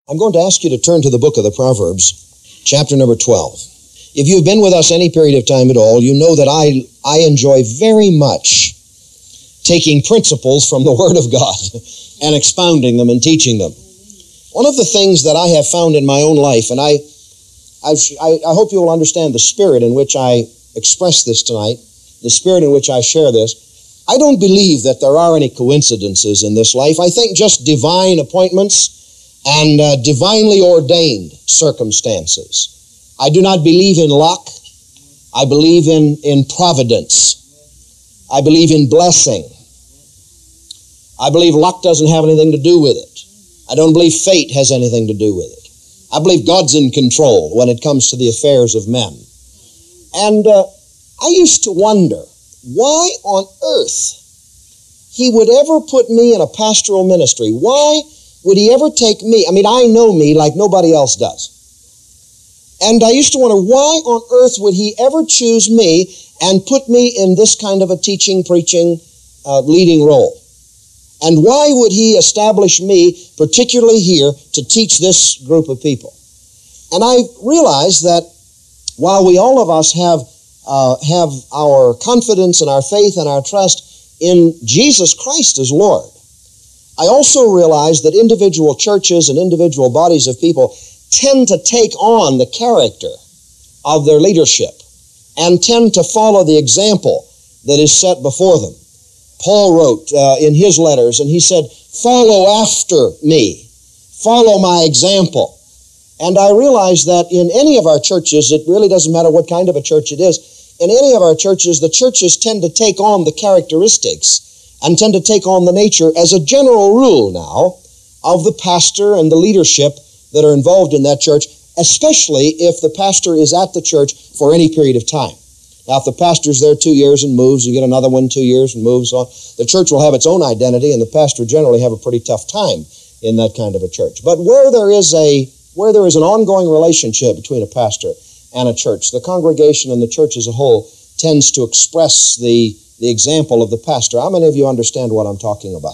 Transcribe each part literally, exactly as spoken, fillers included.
I'm going to ask you to turn to the book of the Proverbs, chapter number twelve. If you've been with us any period of time at all, you know that I, I enjoy very much taking principles from the Word of God and expounding them and teaching them. One of the things that I have found in my own life, and I, I've, I, I hope you will understand the spirit in which I express this tonight, the spirit in which I share this, I don't believe that there are any coincidences in this life. I think just divine appointments and uh, divinely ordained circumstances. I do not believe in luck. I believe in, in providence. I believe in blessing. I believe luck doesn't have anything to do with it. I don't believe fate has anything to do with it. I believe God's in control when it comes to the affairs of men. And uh, I used to wonder why on earth He would ever put me in a pastoral ministry. Why would He ever take me? I mean, I know me like nobody else does. And I used to wonder, why on earth would He ever choose me and put me in this kind of a teaching, preaching, uh, leading role? And why would He establish me, particularly here, to teach this group of people? And I realized that while we all of us have, uh, have our confidence and our faith and our trust in Jesus Christ as Lord, I also realized that individual churches and individual bodies of people tend to take on the character of their leadership and tend to follow the example that is set before them. Paul wrote uh, in his letters, and he said, "Follow after me. Follow my example." And I realize that in any of our churches, it really doesn't matter what kind of a church it is, in any of our churches, the churches tend to take on the characteristics and tend to take on the nature, as a general rule now, of the pastor and the leadership that are involved in that church, especially if the pastor is at the church for any period of time. Now, if the pastor's there two years and moves, you get another one two years and moves on, the church will have its own identity, and the pastor generally have a pretty tough time in that kind of a church. But where there is a where there is an ongoing relationship between a pastor and a church, the congregation and the church as a whole tends to express the, the example of the pastor. How many of you understand what I'm talking about?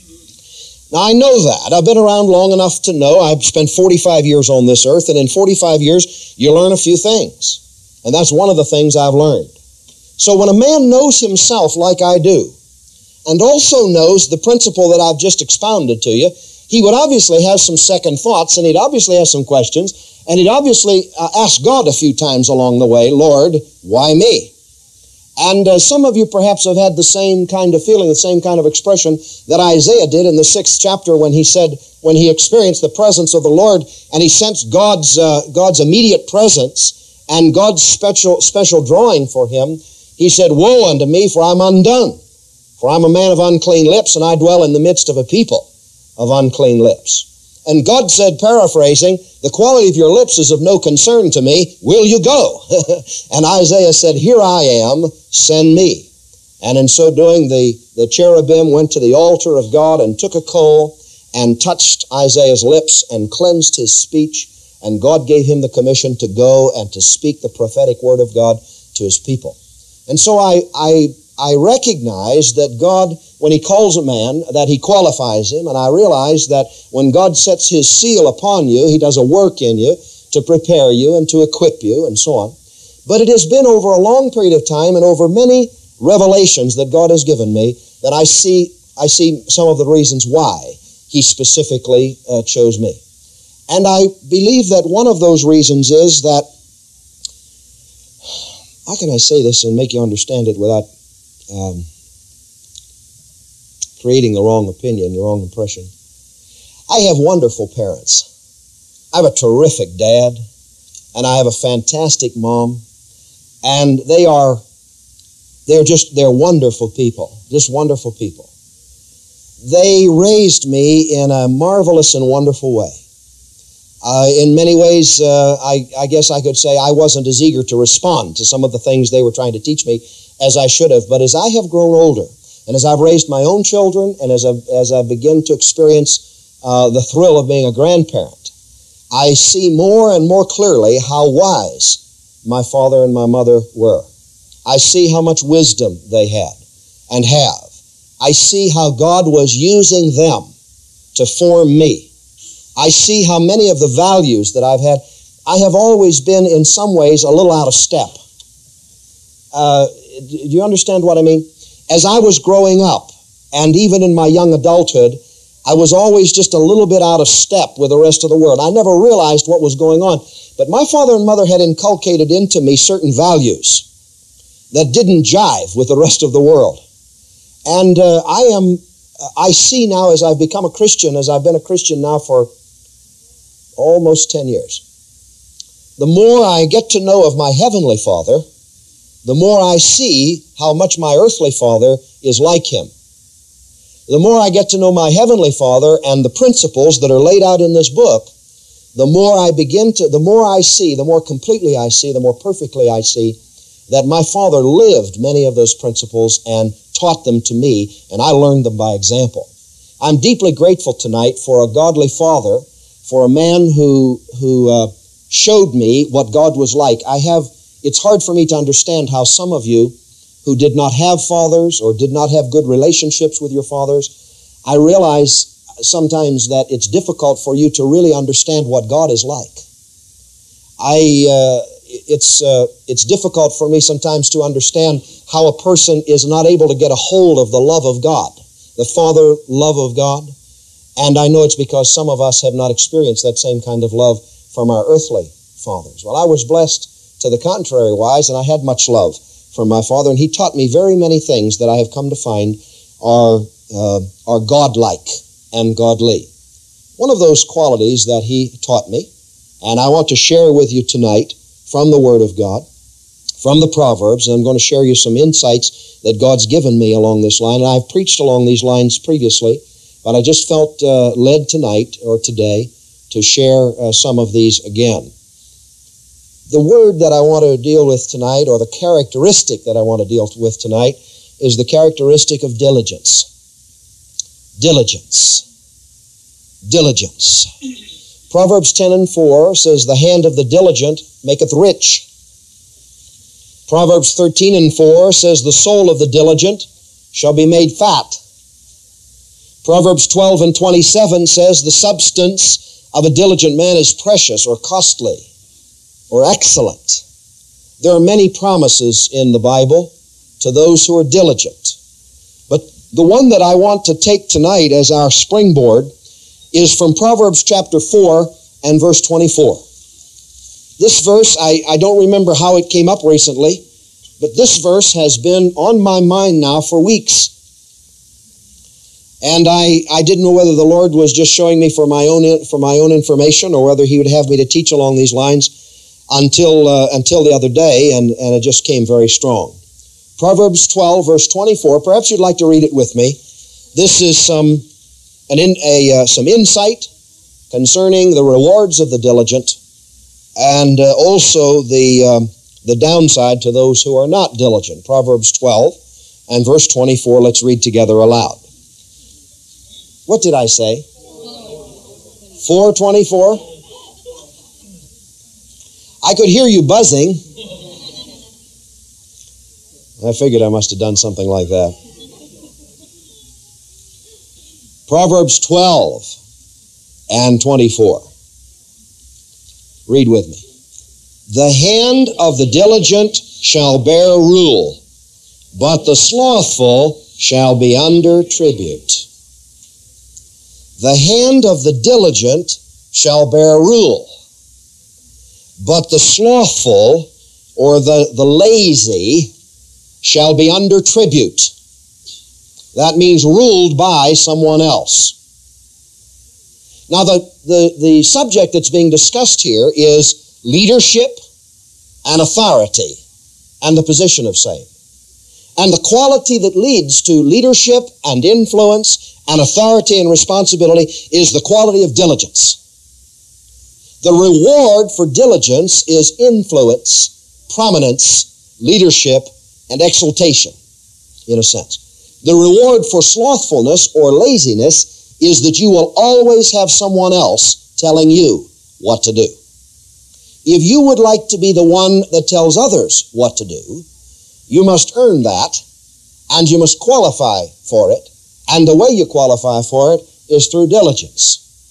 Now, I know that. I've been around long enough to know. I've spent forty-five years on this earth, and in forty-five years, you learn a few things. And that's one of the things I've learned. So when a man knows himself like I do, and also knows the principle that I've just expounded to you, he would obviously have some second thoughts, and he'd obviously have some questions, and he'd obviously uh, ask God a few times along the way, "Lord, why me?" And uh, some of you perhaps have had the same kind of feeling, the same kind of expression that Isaiah did in the sixth chapter when he said, when he experienced the presence of the Lord and he sensed God's uh, God's immediate presence and God's special special drawing for him, he said, "Woe unto me, for I'm undone. For I'm a man of unclean lips, and I dwell in the midst of a people of unclean lips." And God said, paraphrasing, "The quality of your lips is of no concern to me. Will you go?" And Isaiah said, "Here I am, send me." And in so doing, the, the cherubim went to the altar of God and took a coal and touched Isaiah's lips and cleansed his speech. And God gave him the commission to go and to speak the prophetic word of God to his people. And so I, I, I recognize that God, when He calls a man, that He qualifies him, and I realize that when God sets His seal upon you, He does a work in you to prepare you and to equip you and so on. But it has been over a long period of time and over many revelations that God has given me that I see I see some of the reasons why He specifically uh, chose me. And I believe that one of those reasons is that, how can I say this and make you understand it without um, creating the wrong opinion, the wrong impression? I have wonderful parents. I have a terrific dad, and I have a fantastic mom, and they are, they're just, they're wonderful people, just wonderful people. They raised me in a marvelous and wonderful way. Uh, in many ways, uh, I, I guess I could say I wasn't as eager to respond to some of the things they were trying to teach me as I should have. But as I have grown older, and as I've raised my own children, and as I, as I begin to experience uh, the thrill of being a grandparent, I see more and more clearly how wise my father and my mother were. I see how much wisdom they had and have. I see how God was using them to form me. I see how many of the values that I've had, I have always been in some ways a little out of step. Uh, do you understand what I mean? As I was growing up, and even in my young adulthood, I was always just a little bit out of step with the rest of the world. I never realized what was going on. But my father and mother had inculcated into me certain values that didn't jive with the rest of the world. And uh, I am, I see now as I've become a Christian, as I've been a Christian now for almost ten years, the more I get to know of my Heavenly Father, the more I see how much my earthly father is like him. The more I get to know my Heavenly Father and the principles that are laid out in this book, the more I begin to, the more I see, the more completely I see, the more perfectly I see that my Father lived many of those principles and taught them to me, and I learned them by example. I'm deeply grateful tonight for a godly father, for a man who, who uh, showed me what God was like. I have, it's hard for me to understand how some of you who did not have fathers or did not have good relationships with your fathers, I realize sometimes that it's difficult for you to really understand what God is like. I, uh, it's, uh, it's difficult for me sometimes to understand how a person is not able to get a hold of the love of God, the Father love of God. And I know it's because some of us have not experienced that same kind of love from our earthly fathers. Well, I was blessed to the contrary wise, and I had much love from my father, and he taught me very many things that I have come to find are, uh, are godlike and godly. One of those qualities that he taught me, and I want to share with you tonight from the Word of God, from the Proverbs, and I'm going to share you some insights that God's given me along this line. And I've preached along these lines previously, but I just felt uh, led tonight or today to share uh, some of these again. The word that I want to deal with tonight, or the characteristic that I want to deal with tonight, is the characteristic of diligence. Diligence. Diligence. Proverbs ten and four says, the hand of the diligent maketh rich. Proverbs thirteen and four says, the soul of the diligent shall be made fat. Proverbs twelve and twenty-seven says, the substance of a diligent man is precious or costly or excellent. There are many promises in the Bible to those who are diligent. But the one that I want to take tonight as our springboard is from Proverbs chapter four and verse twenty-four. This verse, I, I don't remember how it came up recently, but this verse has been on my mind now for weeks. And I, I didn't know whether the Lord was just showing me for my own for my own information, or whether He would have me to teach along these lines until uh, until the other day, and, and it just came very strong. Proverbs twelve, verse twenty-four. Perhaps you'd like to read it with me. This is some an in, a uh, some insight concerning the rewards of the diligent, and uh, also the um, the downside to those who are not diligent. Proverbs twelve and verse twenty-four. Let's read together aloud. What did I say? four twenty-four? I could hear you buzzing. I figured I must have done something like that. Proverbs twelve and twenty-four. Read with me. The hand of the diligent shall bear rule, but the slothful shall be under tribute. The hand of the diligent shall bear rule, but the slothful, or the, the lazy, shall be under tribute. That means ruled by someone else. Now, the, the, the subject that's being discussed here is leadership and authority and the position of same. And the quality that leads to leadership and influence and authority and responsibility is the quality of diligence. The reward for diligence is influence, prominence, leadership, and exaltation, in a sense. The reward for slothfulness or laziness is that you will always have someone else telling you what to do. If you would like to be the one that tells others what to do, you must earn that, and you must qualify for it, and the way you qualify for it is through diligence.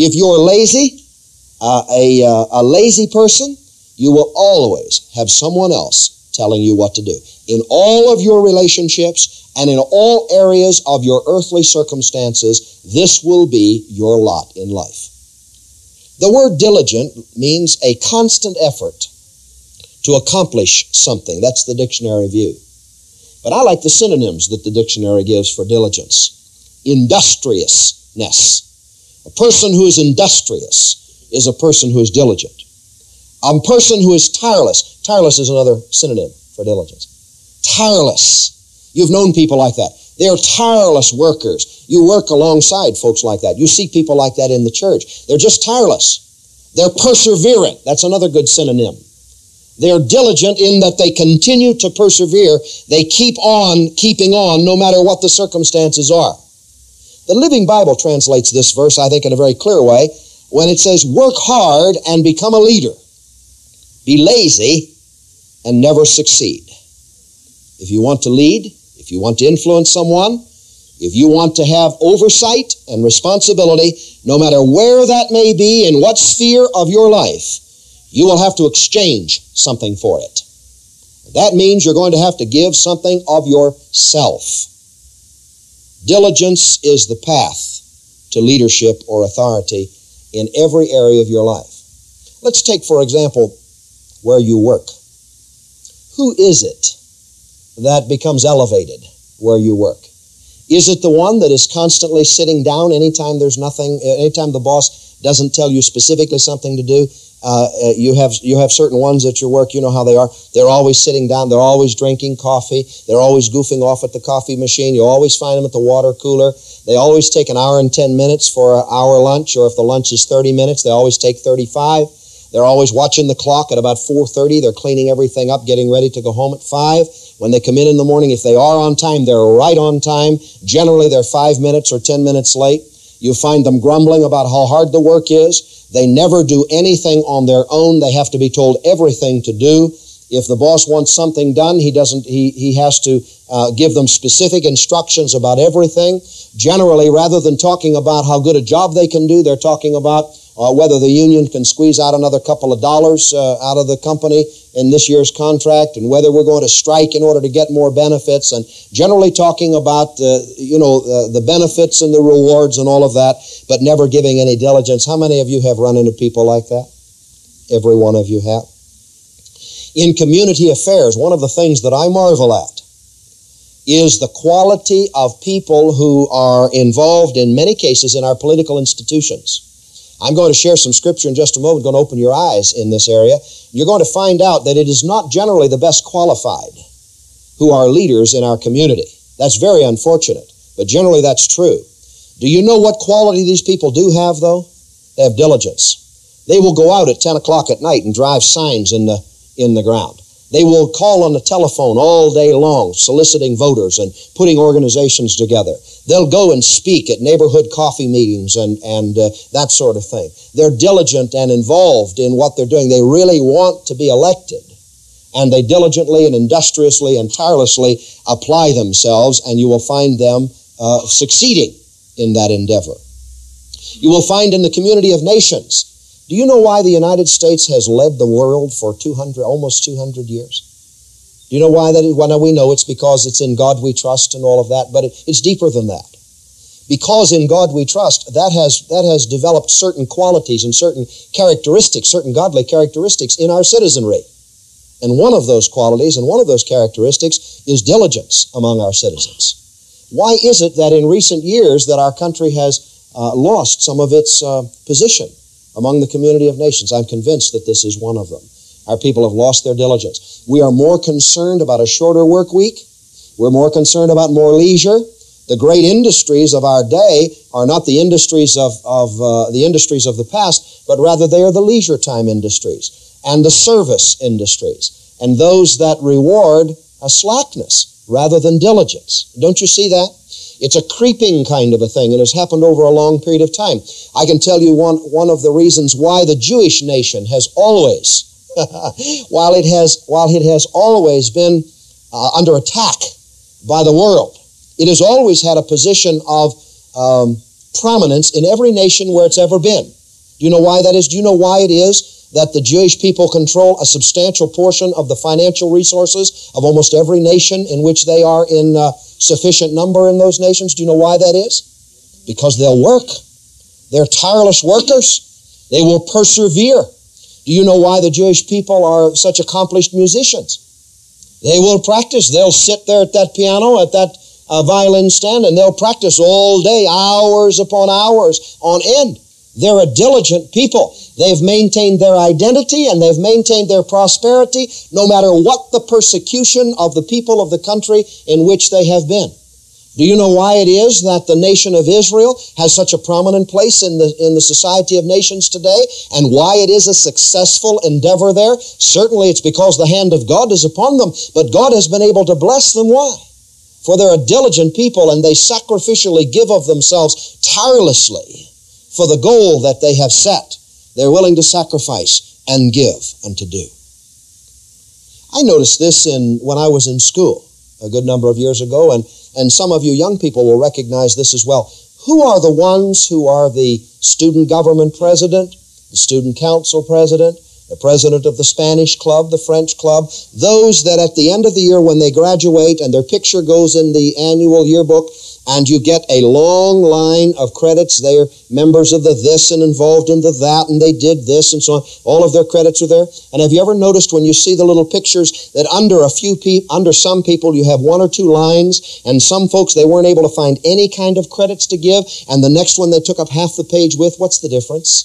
If you're lazy, uh, a, uh, a lazy person, you will always have someone else telling you what to do. In all of your relationships and in all areas of your earthly circumstances, this will be your lot in life. The word diligent means a constant effort to accomplish something. That's the dictionary view. But I like the synonyms that the dictionary gives for diligence. Industriousness. A person who is industrious is a person who is diligent. A person who is tireless. Tireless is another synonym for diligence. Tireless. You've known people like that. They are tireless workers. You work alongside folks like that. You see people like that in the church. They're just tireless. They're perseverant. That's another good synonym. They're diligent in that they continue to persevere. They keep on keeping on no matter what the circumstances are. The Living Bible translates this verse, I think, in a very clear way when it says, work hard and become a leader. Be lazy and never succeed. If you want to lead, if you want to influence someone, if you want to have oversight and responsibility, no matter where that may be, in what sphere of your life, you will have to exchange something for it. That means you're going to have to give something of yourself. Diligence is the path to leadership or authority in every area of your life. Let's take, for example, where you work. Who is it that becomes elevated where you work? Is it the one that is constantly sitting down anytime there's nothing, anytime the boss doesn't tell you specifically something to do? Uh, you have you have certain ones at your work, you know how they are. They're always sitting down. They're always drinking coffee. They're always goofing off at the coffee machine. You always find them at the water cooler. They always take an hour and ten minutes for an hour lunch, or if the lunch is thirty minutes, they always take thirty-five. They're always watching the clock at about four thirty. They're cleaning everything up, getting ready to go home at five. When they come in in the morning, if they are on time, they're right on time. Generally, they're five minutes or ten minutes late. You find them grumbling about how hard the work is. They never do anything on their own. They have to be told everything to do. If the boss wants something done, he doesn't. He, he has to uh, give them specific instructions about everything. Generally, rather than talking about how good a job they can do, they're talking about uh, whether the union can squeeze out another couple of dollars uh, out of the company in this year's contract, and whether we're going to strike in order to get more benefits, and generally talking about uh, you know uh, the benefits and the rewards and all of that, but never giving any diligence. How many of you have run into people like that? Every one of you have. In community affairs, one of the things that I marvel at is the quality of people who are involved in many cases in our political institutions. I'm going to share some scripture in just a moment, going to open your eyes in this area. You're going to find out that it is not generally the best qualified who are leaders in our community. That's very unfortunate, but generally that's true. Do you know what quality these people do have, though? They have diligence. They will go out at ten o'clock at night and drive signs in the, in the ground. They will call on the telephone all day long, soliciting voters and putting organizations together. They'll go and speak at neighborhood coffee meetings and, and uh, that sort of thing. They're diligent and involved in what they're doing. They really want to be elected, and they diligently and industriously and tirelessly apply themselves, and you will find them uh, succeeding in that endeavor. You will find in the community of nations. Do you know why the United States has led the world for two hundred, almost two hundred years? Do you know why that is? Well, now we know it's because it's in God we trust and all of that, but it, it's deeper than that. Because in God we trust, that has, that has developed certain qualities and certain characteristics, certain godly characteristics in our citizenry. And one of those qualities and one of those characteristics is diligence among our citizens. Why is it that in recent years that our country has uh, lost some of its uh, position among the community of nations? I'm convinced that this is one of them. Our people have lost their diligence. We are more concerned about a shorter work week. We're more concerned about more leisure. The great industries of our day are not the industries of, of uh, the industries of the past, but rather they are the leisure time industries and the service industries, and those that reward a slackness rather than diligence. Don't you see that? It's a creeping kind of a thing, and has happened over a long period of time. I can tell you one, one of the reasons why the Jewish nation has always, while it has, while it has always been uh, under attack by the world, it has always had a position of um, prominence in every nation where it's ever been. Do you know why that is? Do you know why it is that the Jewish people control a substantial portion of the financial resources of almost every nation in which they are in uh, sufficient number in those nations? Do you know why that is? Because they'll work. They're tireless workers. They will persevere. Do you know why the Jewish people are such accomplished musicians? They will practice. They'll sit there at that piano, at that uh, violin stand, and they'll practice all day, hours upon hours on end. They're a diligent people. They've maintained their identity and they've maintained their prosperity no matter what the persecution of the people of the country in which they have been. Do you know why it is that the nation of Israel has such a prominent place in the, in the society of nations today, and why it is a successful endeavor there? Certainly it's because the hand of God is upon them, but God has been able to bless them. Why? For they're a diligent people and they sacrificially give of themselves tirelessly for the goal that they have set. They're willing to sacrifice and give and to do. I noticed this in when I was in school a good number of years ago, and, and some of you young people will recognize this as well. Who are the ones who are the student government president, the student council president, the president of the Spanish club, the French club, those that at the end of the year when they graduate and their picture goes in the annual yearbook, and you get a long line of credits. They're members of the this and involved in the that, and they did this and so on. All of their credits are there. And have you ever noticed when you see the little pictures that under a few people, under some people, you have one or two lines, and some folks, they weren't able to find any kind of credits to give, and the next one they took up half the page with? What's the difference?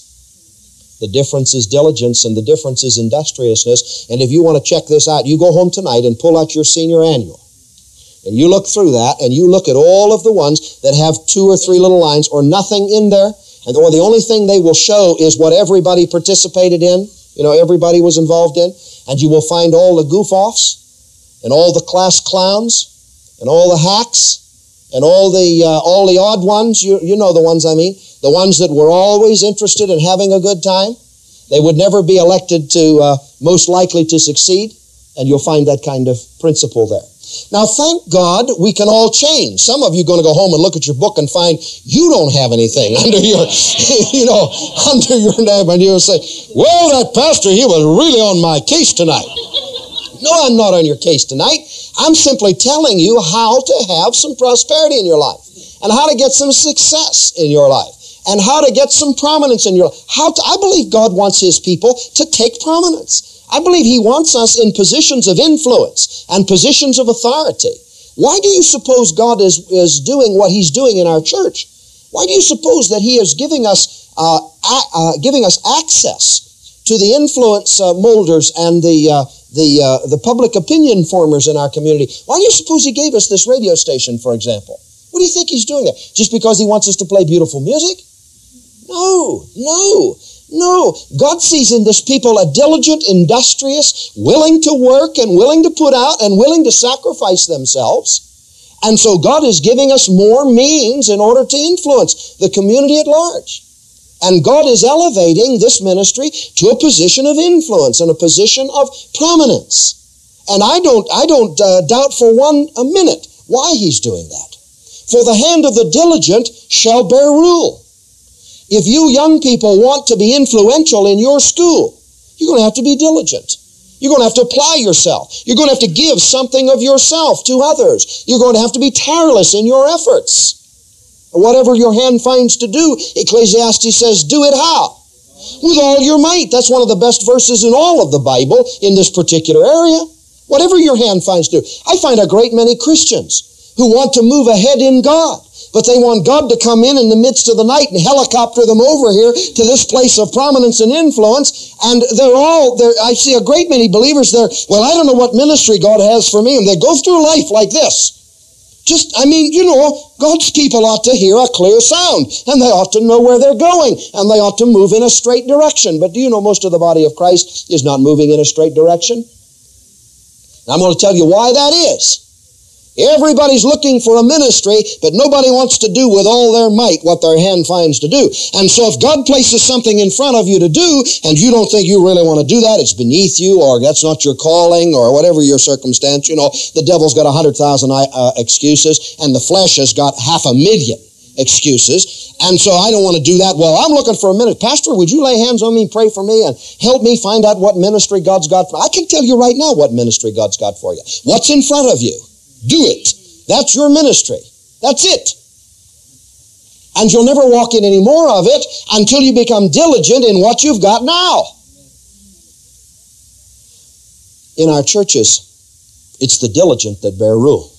The difference is diligence, and the difference is industriousness. And if you want to check this out, you go home tonight and pull out your senior annual. And you look through that, and you look at all of the ones that have two or three little lines or nothing in there, and or the only thing they will show is what everybody participated in, you know, everybody was involved in, and you will find all the goof-offs, and all the class clowns, and all the hacks, and all the uh, all the odd ones, you, you know the ones I mean, the ones that were always interested in having a good time. They would never be elected to uh, most likely to succeed, and you'll find that kind of principle there. Now, thank God we can all change. Some of you are going to go home and look at your book and find you don't have anything under your, you know, under your name, and you'll say, well, that pastor, he was really on my case tonight. No, I'm not on your case tonight. I'm simply telling you how to have some prosperity in your life, and how to get some success in your life, and how to get some prominence in your life. How to, I believe God wants His people to take prominence. I believe He wants us in positions of influence and positions of authority. Why do you suppose God is, is doing what He's doing in our church? Why do you suppose that He is giving us uh, a, uh, giving us access to the influence uh, molders and the uh, the uh, the public opinion formers in our community? Why do you suppose He gave us this radio station, for example? What do you think He's doing that? Just because He wants us to play beautiful music? No, no. No, God sees in this people a diligent, industrious, willing to work and willing to put out and willing to sacrifice themselves. And so God is giving us more means in order to influence the community at large. And God is elevating this ministry to a position of influence and a position of prominence. And I don't, I don't uh, doubt for one a minute why He's doing that. For the hand of the diligent shall bear rule. If you young people want to be influential in your school, you're going to have to be diligent. You're going to have to apply yourself. You're going to have to give something of yourself to others. You're going to have to be tireless in your efforts. Whatever your hand finds to do, Ecclesiastes says, do it how? With all your might. That's one of the best verses in all of the Bible in this particular area. Whatever your hand finds to do. I find a great many Christians who want to move ahead in God, but they want God to come in in the midst of the night and helicopter them over here to this place of prominence and influence. And they're all, they're, I see a great many believers there, well, I don't know what ministry God has for me. And they go through life like this. Just, I mean, you know, God's people ought to hear a clear sound, and they ought to know where they're going, and they ought to move in a straight direction. But do you know most of the body of Christ is not moving in a straight direction? I'm going to tell you why that is. Everybody's looking for a ministry, but nobody wants to do with all their might what their hand finds to do. And so if God places something in front of you to do, and you don't think you really want to do that, it's beneath you, or that's not your calling, or whatever your circumstance, you know, the devil's got a hundred thousand uh, excuses, and the flesh has got half a million. excuses. And so I don't want to do that. Well, I'm looking for a ministry. Pastor, would you lay hands on me, pray for me, and help me find out what ministry God's got for me? I can tell you right now what ministry God's got for you. What's in front of you? Do it. That's your ministry. That's it. And you'll never walk in any more of it until you become diligent in what you've got now. In our churches, it's the diligent that bear rule.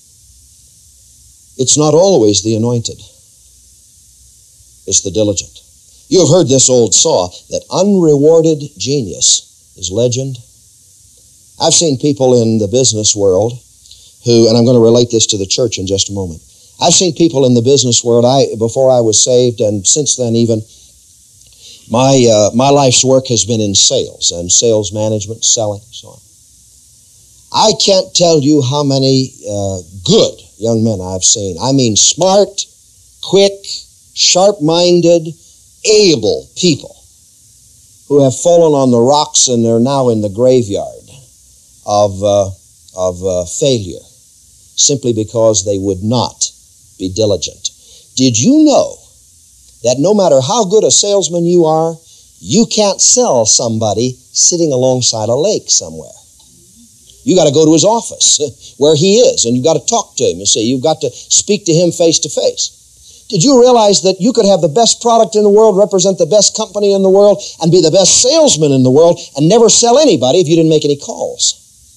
It's not always the anointed. It's the diligent. You have heard this old saw that unrewarded genius is legend. I've seen people in the business world who, and I'm going to relate this to the church in just a moment. I've seen people in the business world, I, before I was saved, and since then even, my, uh, my life's work has been in sales and sales management, selling, so on. I can't tell you how many uh, good young men I've seen. I mean smart, quick, sharp-minded, able people who have fallen on the rocks and they're now in the graveyard of, uh, of uh, failure simply because they would not be diligent. Did you know that no matter how good a salesman you are, you can't sell somebody sitting alongside a lake somewhere? You got to go to his office where he is, and you've got to talk to him. You see, you've got to speak to him face to face. Did you realize that you could have the best product in the world, represent the best company in the world, and be the best salesman in the world, and never sell anybody if you didn't make any calls?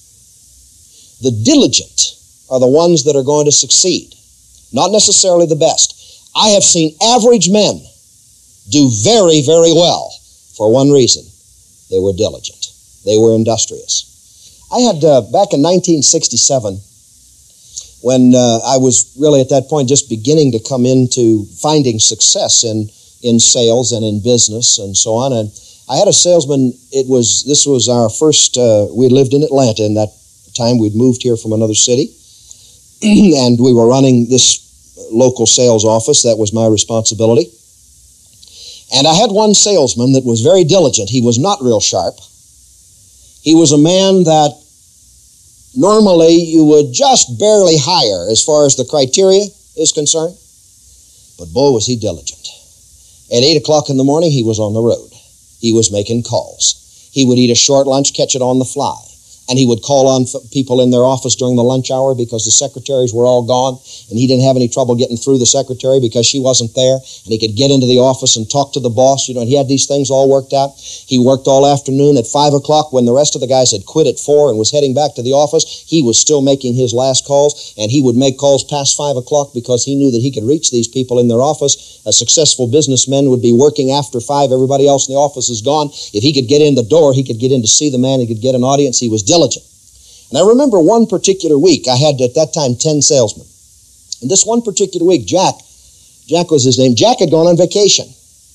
The diligent are the ones that are going to succeed, not necessarily the best. I have seen average men do very, very well for one reason. They were diligent. They were industrious. I had, uh, back in nineteen sixty-seven, when uh, I was really at that point just beginning to come into finding success in, in sales and in business and so on, and I had a salesman. It was, this was our first, uh, we lived in Atlanta in that time. We'd moved here from another city, and we were running this local sales office. That was my responsibility. And I had one salesman that was very diligent. He was not real sharp. He was a man that normally you would just barely hire as far as the criteria is concerned. But boy, was he diligent. At eight o'clock in the morning, he was on the road. He was making calls. He would eat a short lunch, catch it on the fly. And he would call on people in their office during the lunch hour because the secretaries were all gone, and he didn't have any trouble getting through the secretary because she wasn't there, and he could get into the office and talk to the boss, you know, and he had these things all worked out. He worked all afternoon. At five o'clock, when the rest of the guys had quit at four and was heading back to the office, he was still making his last calls, and he would make calls past five o'clock because he knew that he could reach these people in their office. A successful businessman would be working after five. Everybody else in the office is gone. If he could get in the door, he could get in to see the man. He could get an audience. He was diligent. And I remember one particular week, I had at that time ten salesmen. And this one particular week, Jack, Jack was his name, Jack had gone on vacation.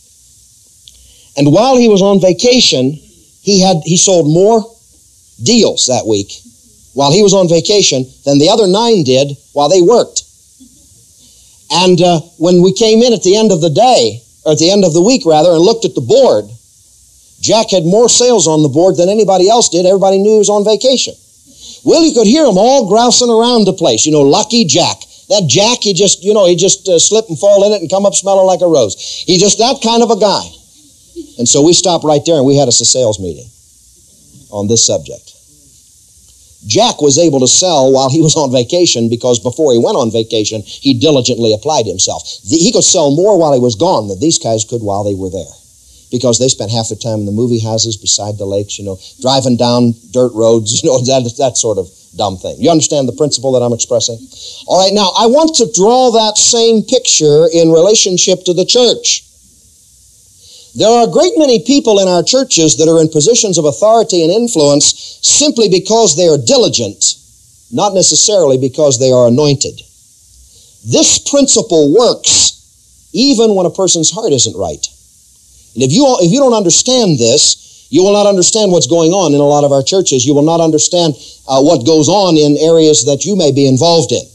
And while he was on vacation, he had he sold more deals that week while he was on vacation than the other nine did while they worked. And uh, when we came in at the end of the day, or at the end of the week rather, and looked at the board, Jack had more sales on the board than anybody else did. Everybody knew he was on vacation. Well, you could hear them all grousing around the place. You know, lucky Jack. That Jack, he just, you know, he just uh, slip and fall in it and come up smelling like a rose. He's just that kind of a guy. And so we stopped right there and we had us a sales meeting on this subject. Jack was able to sell while he was on vacation because before he went on vacation, he diligently applied himself. The, he could sell more while he was gone than these guys could while they were there, because they spent half their time in the movie houses beside the lakes, you know, driving down dirt roads, you know, that, that sort of dumb thing. You understand the principle that I'm expressing? All right, now, I want to draw that same picture in relationship to the church. There are a great many people in our churches that are in positions of authority and influence simply because they are diligent, not necessarily because they are anointed. This principle works even when a person's heart isn't right. And if you, if you don't understand this, you will not understand what's going on in a lot of our churches. You will not understand uh, what goes on in areas that you may be involved in.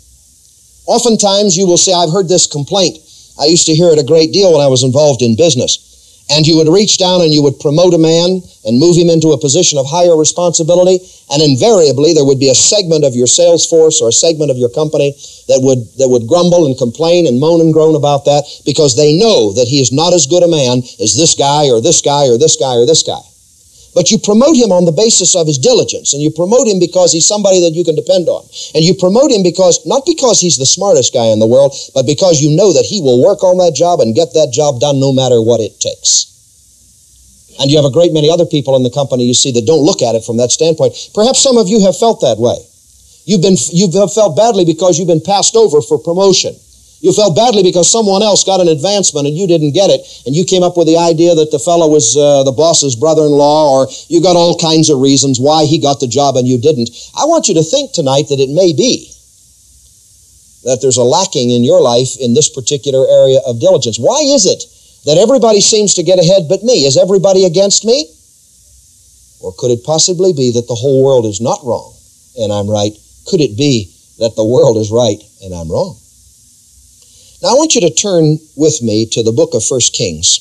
Oftentimes you will say, I've heard this complaint. I used to hear it a great deal when I was involved in business. and you would reach down and you would promote a man and move him into a position of higher responsibility, and invariably there would be a segment of your sales force or a segment of your company that would that would grumble and complain and moan and groan about that because they know that he is not as good a man as this guy or this guy or this guy or this guy. But you promote him on the basis of his diligence, and you promote him because he's somebody that you can depend on. And you promote him because, not because he's the smartest guy in the world, but because you know that he will work on that job and get that job done no matter what it takes. And you have a great many other people in the company you see that don't look at it from that standpoint. Perhaps some of you have felt that way. You've been, you've felt badly because you've been passed over for promotion. You felt badly because someone else got an advancement and you didn't get it, and you came up with the idea that the fellow was uh, the boss's brother-in-law, or you got all kinds of reasons why he got the job and you didn't. I want you to think tonight that it may be that there's a lacking in your life in this particular area of diligence. Why is it that everybody seems to get ahead but me? Is everybody against me? Or could it possibly be that the whole world is not wrong and I'm right? Could it be that the world is right and I'm wrong? Now, I want you to turn with me to the book of First Kings.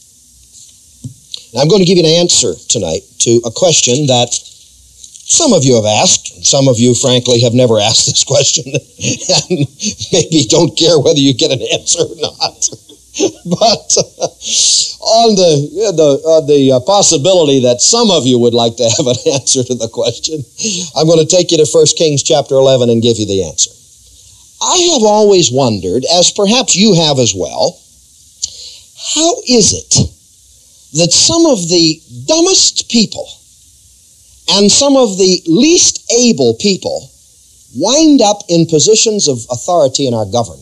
And I'm going to give you an answer tonight to a question that some of you have asked. Some of you, frankly, have never asked this question and maybe don't care whether you get an answer or not. But uh, on the, uh, the, uh, the uh, possibility that some of you would like to have an answer to the question, I'm going to take you to First Kings chapter eleven and give you the answer. I have always wondered, as perhaps you have as well, how is it that some of the dumbest people and some of the least able people wind up in positions of authority in our government?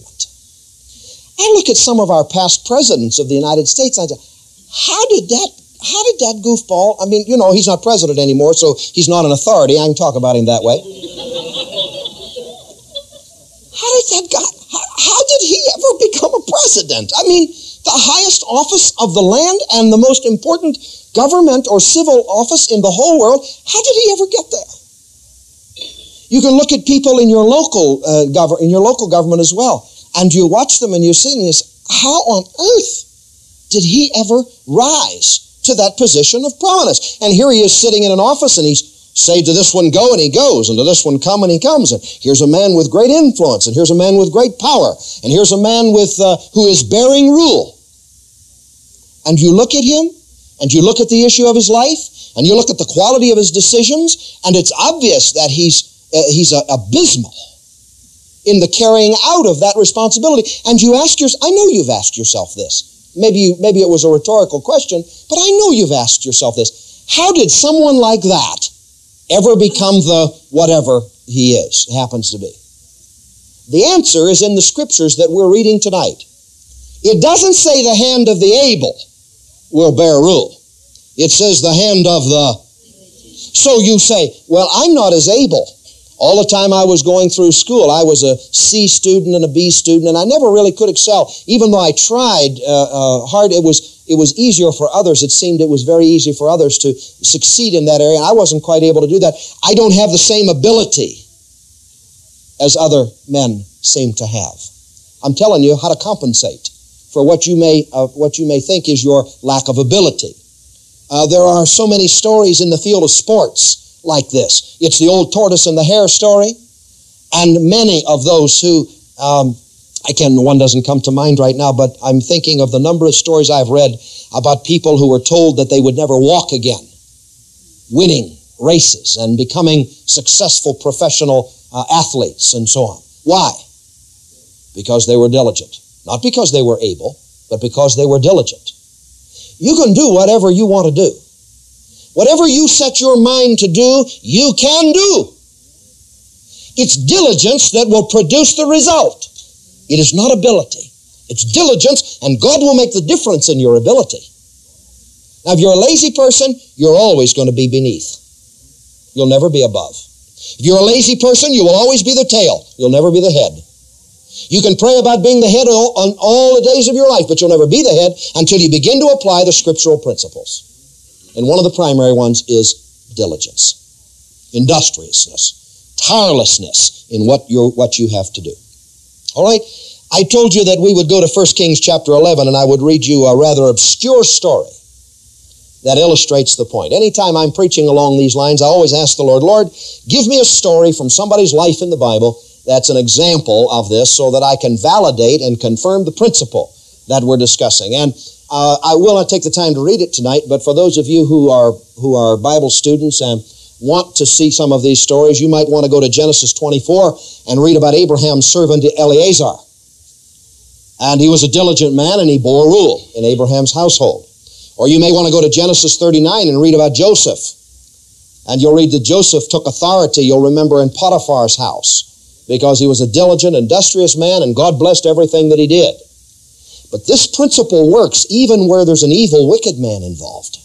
I look at some of our past presidents of the United States and I say, how did that, how did that goofball, I mean, you know, he's not president anymore, so he's not an authority. I can talk about him that way. How did that guy, how, how did he ever become a president? I mean, the highest office of the land and the most important government or civil office in the whole world, how did he ever get there? You can look at people in your local uh, government, in your local government as well, and you watch them and you see and you say, how on earth did he ever rise to that position of prominence? And here he is sitting in an office and he's say to this one go and he goes, and to this one come and he comes, and here's a man with great influence, and here's a man with great power, and here's a man with uh, who is bearing rule. And you look at him, and you look at the issue of his life, and you look at the quality of his decisions, and it's obvious that he's uh, he's uh, abysmal in the carrying out of that responsibility. And you ask yourself, I know you've asked yourself this. Maybe you, maybe it was a rhetorical question, but I know you've asked yourself this. How did someone like that ever become the whatever he is, happens to be? The answer is in the scriptures that we're reading tonight. It doesn't say the hand of the able will bear rule. It says the hand of the... So you say, well, I'm not as able. All the time I was going through school, I was a C student and a B student, and I never really could excel. Even though I tried uh, uh, hard, it was it was easier for others. It seemed it was very easy for others to succeed in that area, and I wasn't quite able to do that. I don't have the same ability as other men seem to have. I'm telling you how to compensate for what you may uh, what you may think is your lack of ability. Uh, there are so many stories in the field of sports like this. It's the old tortoise and the hare story, and many of those who, um, I can, one doesn't come to mind right now, but I'm thinking of the number of stories I've read about people who were told that they would never walk again, winning races and becoming successful professional uh, athletes and so on. Why? Because they were diligent. Not because they were able, but because they were diligent. You can do whatever you want to do. Whatever you set your mind to do, you can do. It's diligence that will produce the result. It is not ability. It's diligence, and God will make the difference in your ability. Now, if you're a lazy person, you're always going to be beneath. You'll never be above. If you're a lazy person, you will always be the tail. You'll never be the head. You can pray about being the head all, on all the days of your life, but you'll never be the head until you begin to apply the scriptural principles. And one of the primary ones is diligence, industriousness, tirelessness in what, you're, what you have to do. All right? I told you that we would go to First Kings chapter eleven, and I would read you a rather obscure story that illustrates the point. Anytime I'm preaching along these lines, I always ask the Lord, Lord, give me a story from somebody's life in the Bible that's an example of this so that I can validate and confirm the principle that we're discussing. And uh, I will not take the time to read it tonight, but for those of you who are who are Bible students and want to see some of these stories, you might want to go to Genesis twenty-four and read about Abraham's servant Eleazar. And he was a diligent man, and he bore rule in Abraham's household. Or you may want to go to Genesis thirty-nine and read about Joseph. And you'll read that Joseph took authority, you'll remember, in Potiphar's house, because he was a diligent, industrious man, and God blessed everything that he did. But this principle works even where there's an evil, wicked man involved.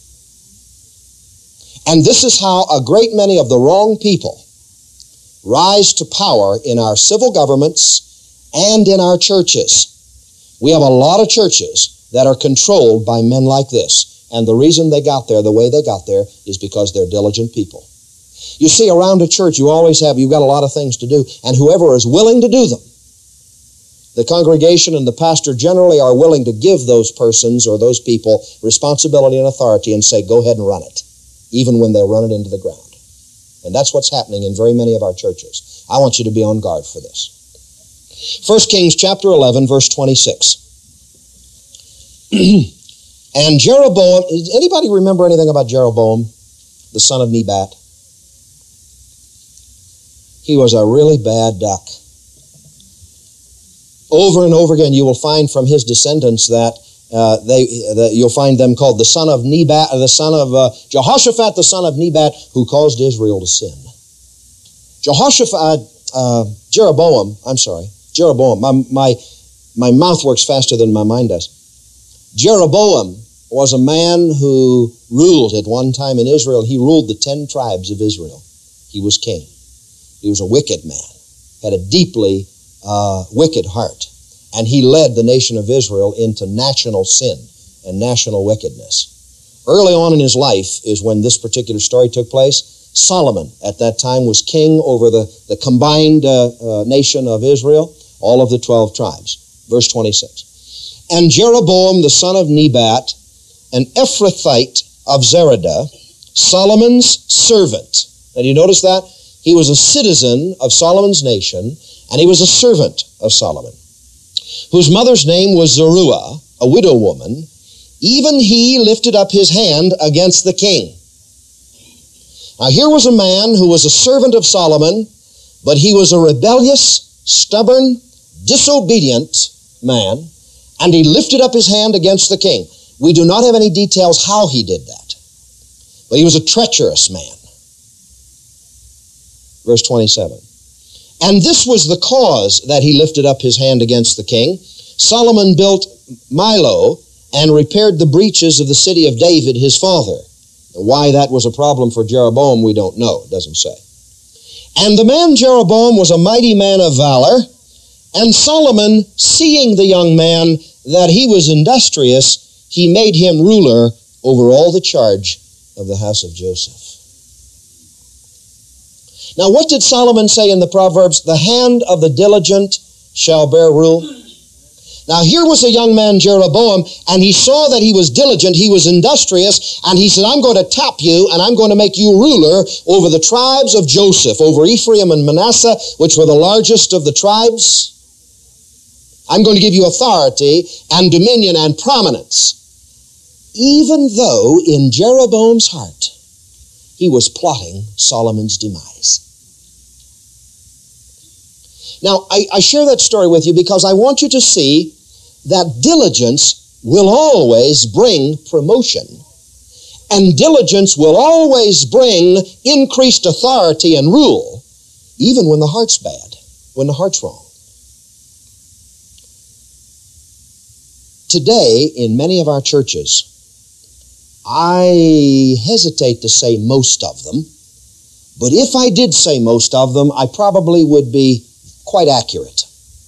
And this is how a great many of the wrong people rise to power in our civil governments and in our churches. We have a lot of churches that are controlled by men like this. And the reason they got there the way they got there is because they're diligent people. You see, around a church, you always have, you've got a lot of things to do, and whoever is willing to do them, the congregation and the pastor generally are willing to give those persons or those people responsibility and authority and say, go ahead and run it, even when they run it into the ground. And that's what's happening in very many of our churches. I want you to be on guard for this. First Kings chapter eleven, verse twenty-six. And Jeroboam, does anybody remember anything about Jeroboam, the son of Nebat? He was a really bad duck. Over and over again, you will find from his descendants that uh, they that you'll find them called the son of Nebat, the son of uh, Jehoshaphat, the son of Nebat, who caused Israel to sin. Jehoshaphat, uh, Jeroboam, I'm sorry, Jeroboam. My, my my mouth works faster than my mind does. Jeroboam was a man who ruled at one time in Israel. He ruled the ten tribes of Israel. He was king. He was a wicked man, had a deeply uh, wicked heart, and he led the nation of Israel into national sin and national wickedness. Early on in his life is when this particular story took place. Solomon at that time was king over the, the combined uh, uh, nation of Israel, all of the twelve tribes. Verse twenty-six. And Jeroboam the son of Nebat, an Ephrathite of Zeradah, Solomon's servant. Now do you notice that? He was a citizen of Solomon's nation, and he was a servant of Solomon, whose mother's name was Zeruiah, a widow woman. Even he lifted up his hand against the king. Now here was a man who was a servant of Solomon, but he was a rebellious, stubborn, disobedient man, and he lifted up his hand against the king. We do not have any details how he did that, but he was a treacherous man. Verse twenty-seven. And this was the cause that he lifted up his hand against the king. Solomon built Millo and repaired the breaches of the city of David, his father. Why that was a problem for Jeroboam, we don't know. It doesn't say. And the man Jeroboam was a mighty man of valor, and Solomon, seeing the young man that he was industrious, he made him ruler over all the charge of the house of Joseph. Now, what did Solomon say in the Proverbs? The hand of the diligent shall bear rule. Now, here was a young man, Jeroboam, and he saw that he was diligent, he was industrious, and he said, I'm going to top you, and I'm going to make you ruler over the tribes of Joseph, over Ephraim and Manasseh, which were the largest of the tribes. I'm going to give you authority and dominion and prominence. Even though in Jeroboam's heart, he was plotting Solomon's demise. Now, I, I share that story with you because I want you to see that diligence will always bring promotion, and diligence will always bring increased authority and rule, even when the heart's bad, when the heart's wrong. Today, in many of our churches, I hesitate to say most of them, but if I did say most of them, I probably would be quite accurate.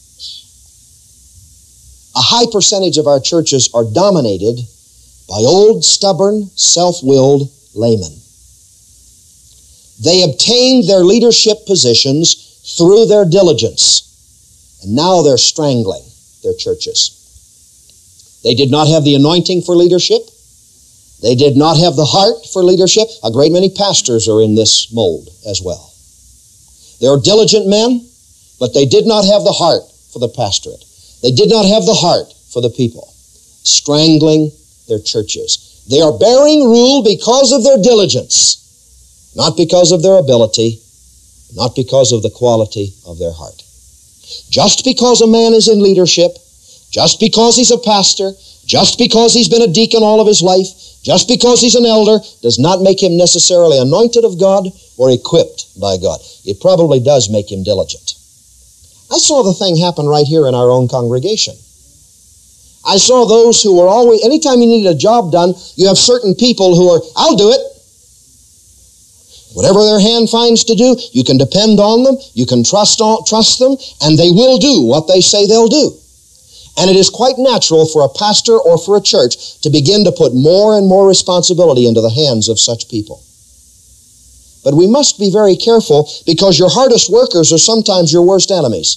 A high percentage of our churches are dominated by old, stubborn, self-willed laymen. They obtained their leadership positions through their diligence, and now they're strangling. their churches. They did not have the anointing for leadership. They did not have the heart for leadership. A great many pastors are in this mold as well. They are diligent men, but they did not have the heart for the pastorate. They did not have the heart for the people, strangling their churches. They are bearing rule because of their diligence, not because of their ability, not because of the quality of their heart. Just because a man is in leadership, just because he's a pastor, just because he's been a deacon all of his life, just because he's an elder, does not make him necessarily anointed of God or equipped by God. It probably does make him diligent. I saw the thing happen right here in our own congregation. I saw those who were always, anytime you needed a job done, you have certain people who are, I'll do it. Whatever their hand finds to do, you can depend on them, you can trust on, trust them, and they will do what they say they'll do. And it is quite natural for a pastor or for a church to begin to put more and more responsibility into the hands of such people. But we must be very careful, because your hardest workers are sometimes your worst enemies.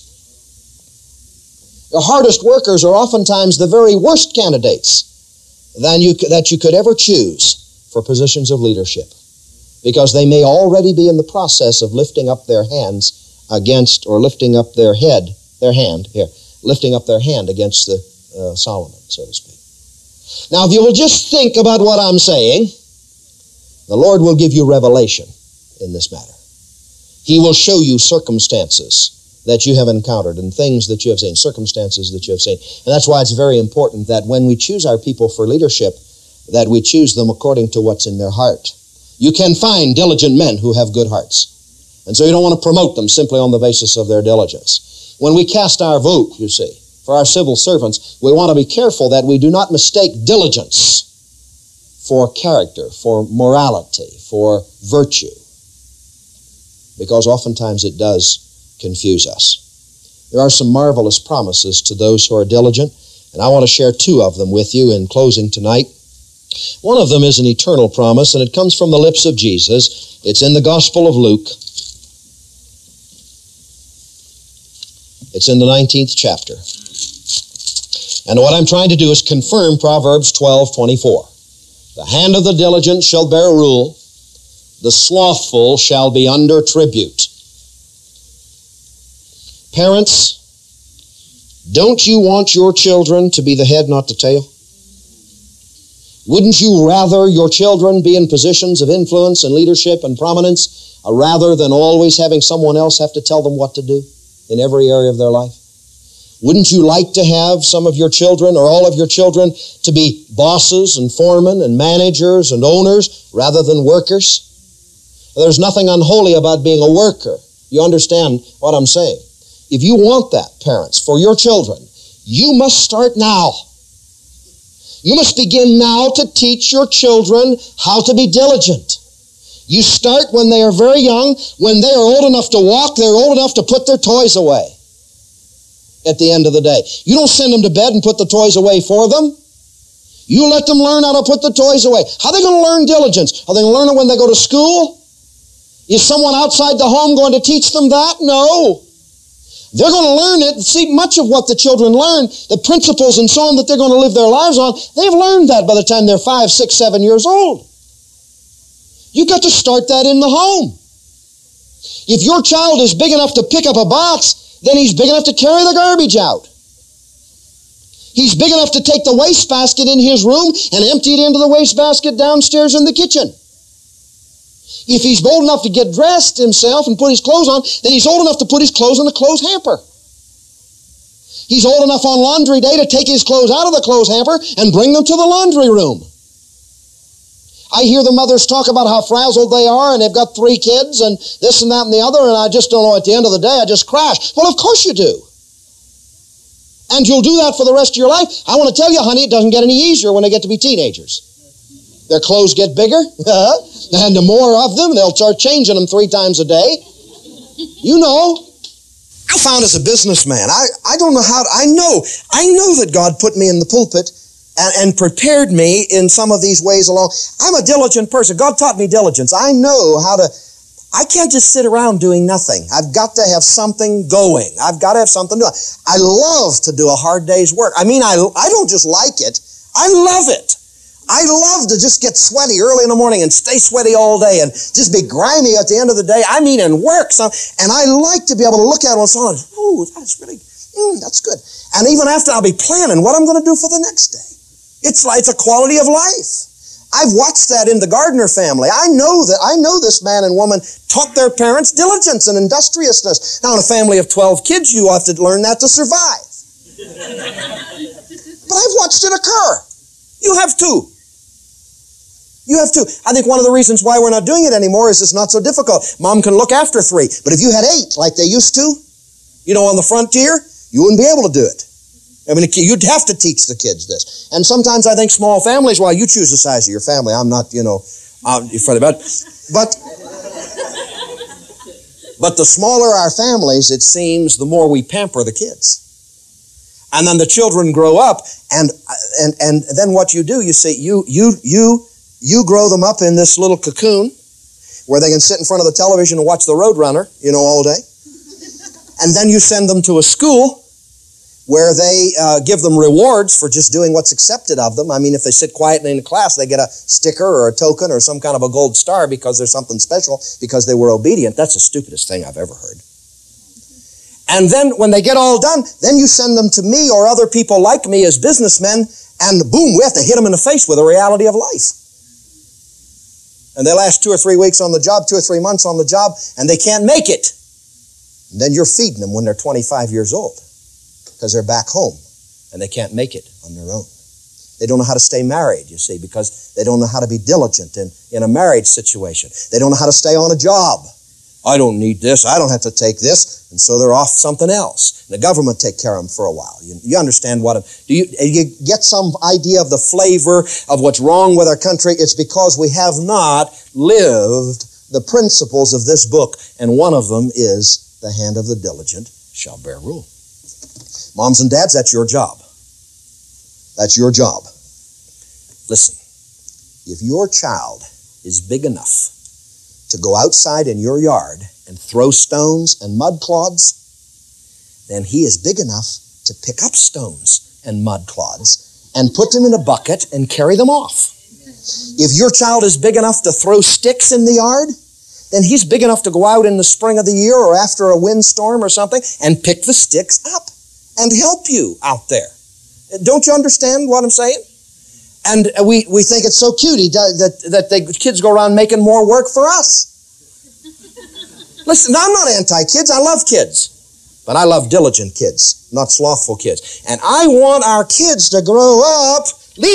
Your hardest workers are oftentimes the very worst candidates than you, that you could ever choose for positions of leadership, because they may already be in the process of lifting up their hands against, or lifting up their head, their hand, here, lifting up their hand against the uh, Solomon, so to speak. Now, if you will just think about what I'm saying, the Lord will give you revelation in this matter. He will show you circumstances that you have encountered and things that you have seen, circumstances that you have seen. And that's why it's very important that when we choose our people for leadership, that we choose them according to what's in their heart. You can find diligent men who have good hearts. And so you don't want to promote them simply on the basis of their diligence. When we cast our vote, you see, for our civil servants, we want to be careful that we do not mistake diligence for character, for morality, for virtue, because oftentimes it does confuse us. There are some marvelous promises to those who are diligent, and I want to share two of them with you in closing tonight. One of them is an eternal promise, and it comes from the lips of Jesus. It's in the Gospel of Luke. It's in the nineteenth chapter. And what I'm trying to do is confirm Proverbs twelve twenty-four. The hand of the diligent shall bear rule, the slothful shall be under tribute. Parents, don't you want your children to be the head, not the tail? Wouldn't you rather your children be in positions of influence and leadership and prominence, uh, rather than always having someone else have to tell them what to do in every area of their life? Wouldn't you like to have some of your children, or all of your children, to be bosses and foremen and managers and owners rather than workers? There's nothing unholy about being a worker. You understand what I'm saying? If you want that, parents, for your children, you must start now. You must begin now to teach your children how to be diligent. You start when they are very young. When they are old enough to walk, they're old enough to put their toys away at the end of the day. You don't send them to bed and put the toys away for them. You let them learn how to put the toys away. How are they going to learn diligence? Are they going to learn it when they go to school? Is someone outside the home going to teach them that? No. They're going to learn it. See, much of what the children learn, the principles and so on that they're going to live their lives on, they've learned that by the time they're five, six, seven years old. You've got to start that in the home. If your child is big enough to pick up a box, then he's big enough to carry the garbage out. He's big enough to take the wastebasket in his room and empty it into the wastebasket downstairs in the kitchen. If he's bold enough to get dressed himself and put his clothes on, then he's old enough to put his clothes in a clothes hamper. He's old enough on laundry day to take his clothes out of the clothes hamper and bring them to the laundry room. I hear the mothers talk about how frazzled they are, and they've got three kids and this and that and the other, and I just don't know, at the end of the day, I just crash. Well, of course you do. And you'll do that for the rest of your life. I want to tell you, honey, it doesn't get any easier when they get to be teenagers. Their clothes get bigger, and the more of them, they'll start changing them three times a day. You know. I found as a businessman, I, I don't know how, to, I know, I know that God put me in the pulpit and, and prepared me in some of these ways along. I'm a diligent person. God taught me diligence. I know how to, I can't just sit around doing nothing. I've got to have something going. I've got to have something doing. I love to do a hard day's work. I mean, I, I don't just like it. I love it. I love to just get sweaty early in the morning and stay sweaty all day and just be grimy at the end of the day. I mean, and work. So, and I like to be able to look at it and say, ooh, that's really, mm, that's good. And even after, I'll be planning what I'm going to do for the next day. It's like, it's a quality of life. I've watched that in the Gardner family. I know that, I know this man and woman taught their parents diligence and industriousness. Now, in a family of twelve kids, you have to learn that to survive. But I've watched it occur. You have too. You have too. I think one of the reasons why we're not doing it anymore is it's not so difficult. Mom can look after three. But if you had eight like they used to, you know, on the frontier, you wouldn't be able to do it. I mean, you'd have to teach the kids this. And sometimes I think small families, well, you choose the size of your family. I'm not, you know, I'm funny about it. But, but the smaller our families, it seems, the more we pamper the kids. And then the children grow up, and and and then what you do, you say, you you you you grow them up in this little cocoon where they can sit in front of the television and watch the Roadrunner, you know, all day. And then you send them to a school where they uh, give them rewards for just doing what's accepted of them. I mean, if they sit quietly in class, they get a sticker or a token or some kind of a gold star because there's something special because they were obedient. That's the stupidest thing I've ever heard. And then when they get all done, then you send them to me or other people like me as businessmen, and boom, we have to hit them in the face with the reality of life. And they last two or three weeks on the job, two or three months on the job, and they can't make it. And then you're feeding them when they're twenty-five years old because they're back home and they can't make it on their own. They don't know how to stay married, you see, because they don't know how to be diligent in, in a marriage situation. They don't know how to stay on a job. I don't need this. I don't have to take this. And so they're off something else. The government take care of them for a while. You, you understand what I'm... Do you, you get some idea of the flavor of what's wrong with our country? It's because we have not lived the principles of this book. And one of them is the hand of the diligent shall bear rule. Moms and dads, that's your job. That's your job. Listen, if your child is big enough to go outside in your yard and throw stones and mud clods, then he is big enough to pick up stones and mud clods and put them in a bucket and carry them off. If your child is big enough to throw sticks in the yard, then he's big enough to go out in the spring of the year or after a windstorm or something and pick the sticks up and help you out there. Don't you understand what I'm saying? And we, we think it's so cute he does, that, that the kids go around making more work for us. Listen, I'm not anti-kids. I love kids. But I love diligent kids, not slothful kids. And I want our kids to grow up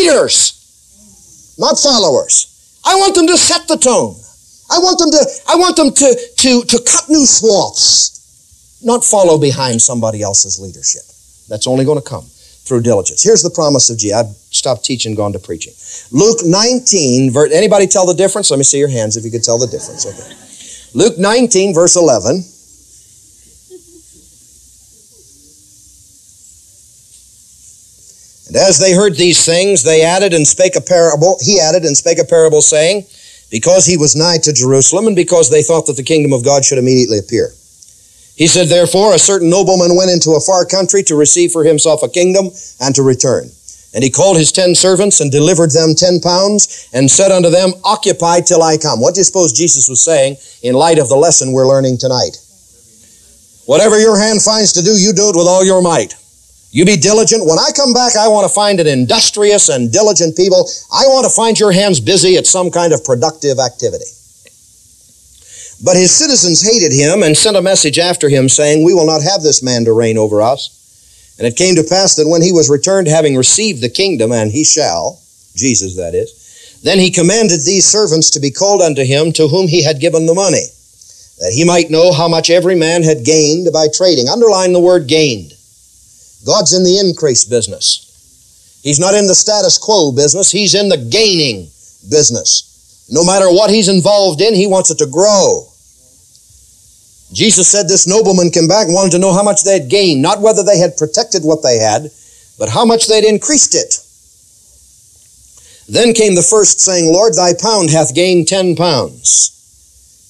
leaders, not followers. I want them to set the tone. I want them to, I want them to, to, to cut new swaths, not follow behind somebody else's leadership. That's only going to come through diligence. Here's the promise of Jesus. I've stopped teaching, gone to preaching. Luke nineteen, verse, anybody tell the difference? Let me see your hands if you could tell the difference. Okay. Luke nineteen, verse eleven. And as they heard these things, they added and spake a parable. He added and spake a parable, saying, because he was nigh to Jerusalem, and because they thought that the kingdom of God should immediately appear. He said, therefore, a certain nobleman went into a far country to receive for himself a kingdom and to return. And he called his ten servants and delivered them ten pounds and said unto them, occupy till I come. What do you suppose Jesus was saying in light of the lesson we're learning tonight? Whatever your hand finds to do, you do it with all your might. You be diligent. When I come back, I want to find an industrious and diligent people. I want to find your hands busy at some kind of productive activity. But his citizens hated him and sent a message after him, saying, we will not have this man to reign over us. And it came to pass that when he was returned, having received the kingdom, and he shall, Jesus that is, then he commanded these servants to be called unto him, to whom he had given the money, that he might know how much every man had gained by trading. Underline the word gained. God's in the increase business. He's not in the status quo business. He's in the gaining business. No matter what he's involved in, he wants it to grow. Jesus said this nobleman came back and wanted to know how much they had gained, not whether they had protected what they had, but how much they'd increased it. Then came the first, saying, Lord, thy pound hath gained ten pounds.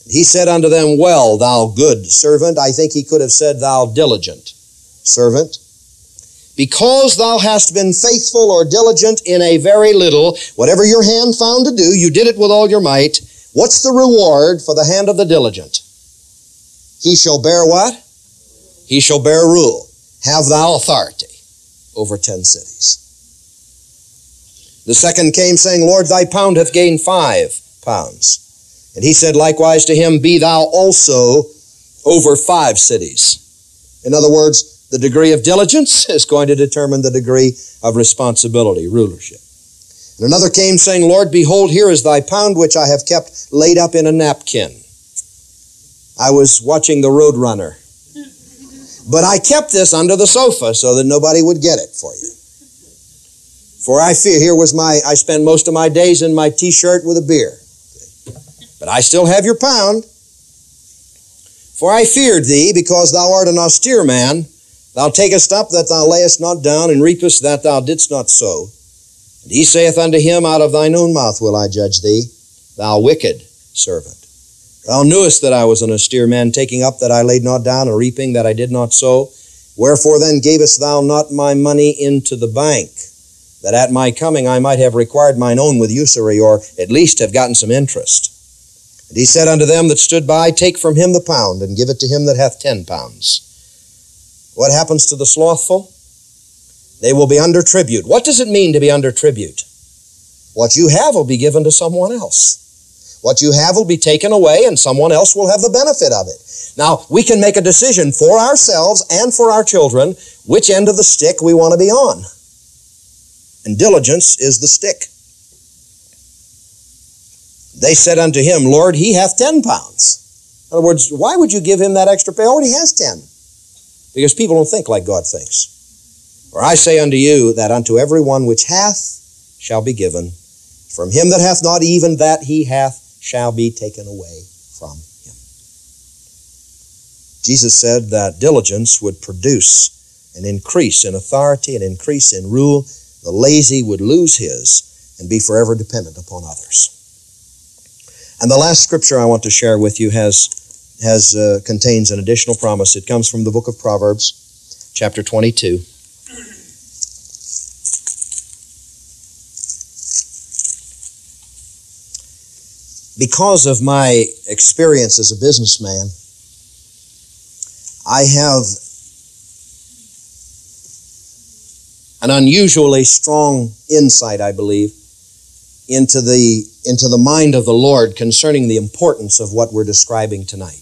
He said unto them, Well, thou good servant. I think he could have said, Thou diligent servant. Because thou hast been faithful or diligent in a very little, whatever your hand found to do, you did it with all your might. What's the reward for the hand of the diligent? He shall bear what? He shall bear rule. Have thou authority over ten cities. The second came, saying, Lord, thy pound hath gained five pounds. And he said likewise to him, Be thou also over five cities. In other words, the degree of diligence is going to determine the degree of responsibility, rulership. And another came, saying, Lord, behold, here is thy pound, which I have kept laid up in a napkin. I was watching the Roadrunner. But I kept this under the sofa so that nobody would get it for you. For I fear, here was my, I spent most of my days in my t-shirt with a beer. But I still have your pound. For I feared thee, because thou art an austere man. Thou takest up that thou layest not down, and reapest that thou didst not sow. And he saith unto him, Out of thine own mouth will I judge thee, thou wicked servant. Thou knewest that I was an austere man, taking up that I laid not down, and reaping that I did not sow. Wherefore then gavest thou not my money into the bank, that at my coming I might have required mine own with usury, or at least have gotten some interest? And he said unto them that stood by, Take from him the pound, and give it to him that hath ten pounds. What happens to the slothful? They will be under tribute. What does it mean to be under tribute? What you have will be given to someone else. What you have will be taken away, and someone else will have the benefit of it. Now, we can make a decision for ourselves and for our children which end of the stick we want to be on. And diligence is the stick. They said unto him, Lord, he hath ten pounds. In other words, why would you give him that extra pay? Oh, he has ten. Because people don't think like God thinks. For I say unto you that unto every one which hath shall be given, from him that hath not, even that he hath shall be taken away from him. Jesus said that diligence would produce an increase in authority, an increase in rule. The lazy would lose his and be forever dependent upon others. And the last scripture I want to share with you has has uh, contains an additional promise. It comes from the book of Proverbs, chapter twenty-two. Because of my experience as a businessman, I have an unusually strong insight, I believe, into the, into the mind of the Lord concerning the importance of what we're describing tonight.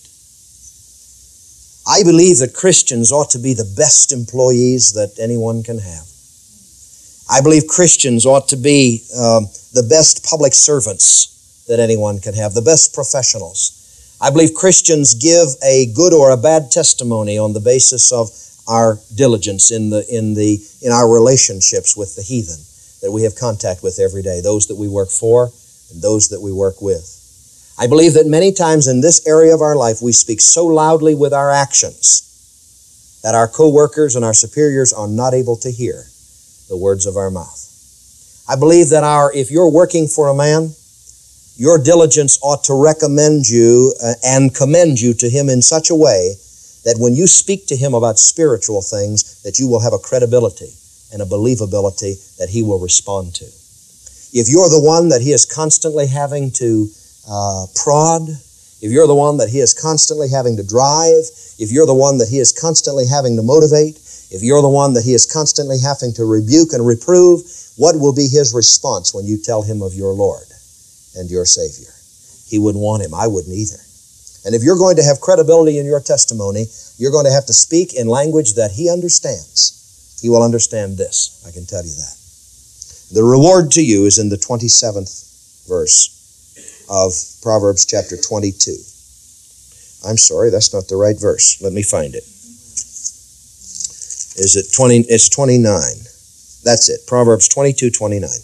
I believe that Christians ought to be the best employees that anyone can have. I believe Christians ought to be um, the best public servants that anyone can have, the best professionals. I believe Christians give a good or a bad testimony on the basis of our diligence in the in the in our relationships with the heathen that we have contact with every day, those that we work for and those that we work with. I believe that many times in this area of our life we speak so loudly with our actions that our co-workers and our superiors are not able to hear the words of our mouth. I believe that our if you're working for a man, your diligence ought to recommend you uh, and commend you to him in such a way that when you speak to him about spiritual things, that you will have a credibility and a believability that he will respond to. If you're the one that he is constantly having to uh, prod, if you're the one that he is constantly having to drive, if you're the one that he is constantly having to motivate, if you're the one that he is constantly having to rebuke and reprove, what will be his response when you tell him of your Lord and your Savior? He wouldn't want him. I wouldn't either. And if you're going to have credibility in your testimony, you're going to have to speak in language that he understands. He will understand this, I can tell you that. The reward to you is in the twenty-seventh verse of Proverbs chapter twenty-two. I'm sorry, that's not the right verse. Let me find it. Is it twenty? It's twenty-nine. That's it. Proverbs twenty-two, twenty-nine.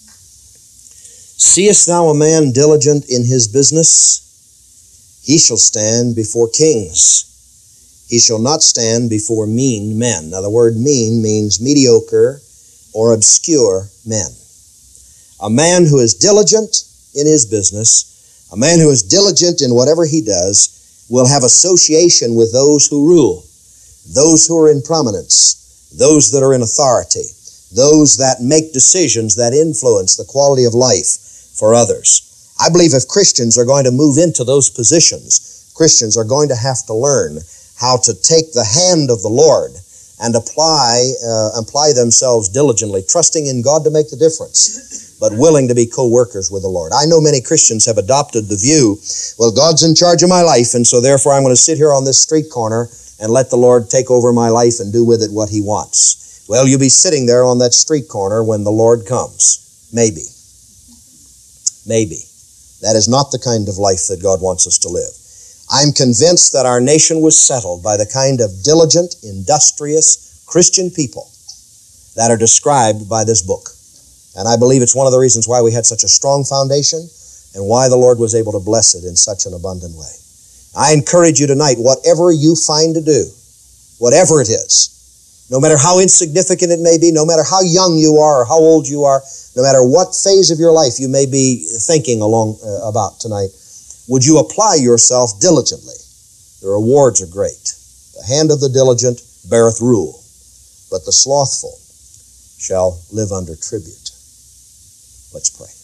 Seest thou a man diligent in his business? He shall stand before kings. He shall not stand before mean men. Now the word mean means mediocre or obscure men. A man who is diligent in his business, A man who is diligent in whatever he does will have association with those who rule, those who are in prominence, those that are in authority, those that make decisions that influence the quality of life for others. I believe if Christians are going to move into those positions, Christians are going to have to learn how to take the hand of the Lord and apply uh, apply themselves diligently, trusting in God to make the difference, but willing to be co-workers with the Lord. I know many Christians have adopted the view, well, God's in charge of my life, and so therefore I'm going to sit here on this street corner and let the Lord take over my life and do with it what He wants. Well, you'll be sitting there on that street corner when the Lord comes. Maybe. Maybe. That is not the kind of life that God wants us to live. I'm convinced that our nation was settled by the kind of diligent, industrious Christian people that are described by this book. And I believe it's one of the reasons why we had such a strong foundation and why the Lord was able to bless it in such an abundant way. I encourage you tonight, whatever you find to do, whatever it is, no matter how insignificant it may be, no matter how young you are or how old you are, no matter what phase of your life you may be thinking along uh, about tonight, would you apply yourself diligently? The rewards are great. The hand of the diligent beareth rule, but the slothful shall live under tribute. Let's pray.